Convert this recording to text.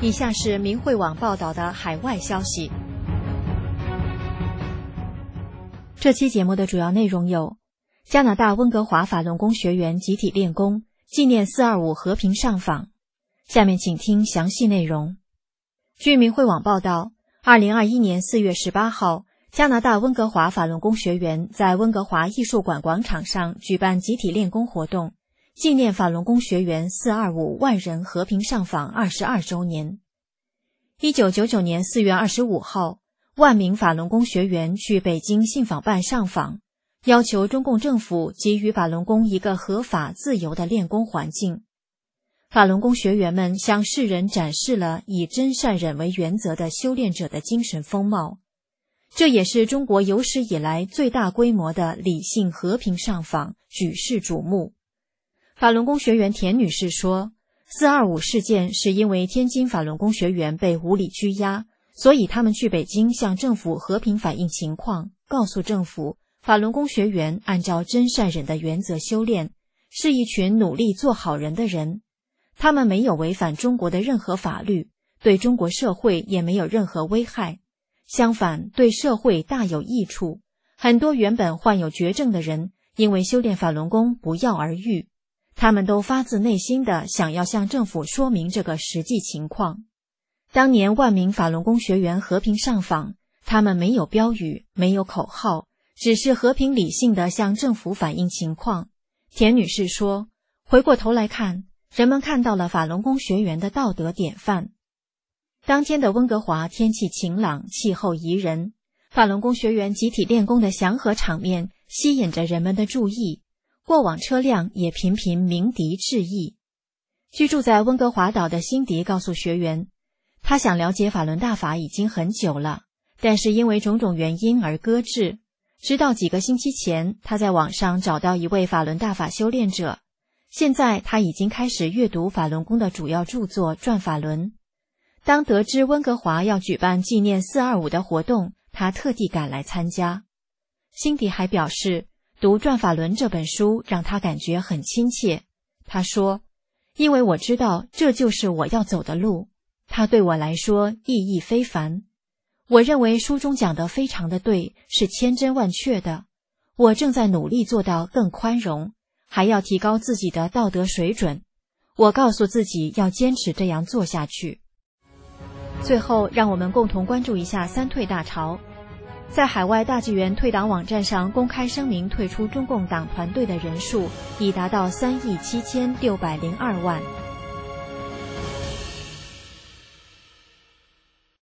以下是明慧网报道的海外消息。这期节目的主要内容有：加拿大温哥华法轮功学员集体练功，纪念425和平上访。下面请听详细内容。据明慧网报道，2021年4月18号，加拿大温哥华法轮功学员在温哥华艺术馆广场上举办集体练功活动，纪念法轮功学员425万人和平上访22周年。1999年4月25号，万名法轮功学员去北京信访办上访，要求中共政府给予法轮功一个合法自由的练功环境。法轮功学员们向世人展示了以真善忍为原则的修炼者的精神风貌，这也是中国有史以来最大规模的理性和平上访，举世瞩目。法轮功学员田女士说，425事件是因为天津法轮功学员被无理拘押，所以他们去北京向政府和平反映情况，告诉政府法轮功学员按照真善忍的原则修炼，是一群努力做好人的人，他们没有违反中国的任何法律，对中国社会也没有任何危害，相反对社会大有益处。很多原本患有绝症的人因为修炼法轮功不药而愈，他们都发自内心的想要向政府说明这个实际情况。当年万名法轮功学员和平上访，他们没有标语，没有口号，只是和平理性地向政府反映情况。田女士说，回过头来看，人们看到了法轮功学员的道德典范。当天的温哥华天气晴朗，气候宜人，法轮功学员集体练功的祥和场面吸引着人们的注意，过往车辆也频频鸣笛致意。居住在温哥华岛的辛迪告诉学员，他想了解法轮大法已经很久了，但是因为种种原因而搁置。直到几个星期前，他在网上找到一位法轮大法修炼者，现在他已经开始阅读法轮功的主要著作《转法轮》。当得知温哥华要举办纪念425的活动，他特地赶来参加。辛迪还表示，读《转法轮》这本书让他感觉很亲切。他说，因为我知道这就是我要走的路，它对我来说意义非凡。我认为书中讲的非常的对，是千真万确的。我正在努力做到更宽容，还要提高自己的道德水准。我告诉自己要坚持这样做下去。最后，让我们共同关注一下三退大潮。在海外大纪元退党网站上公开声明退出中共党团队的人数已达到3.7602亿。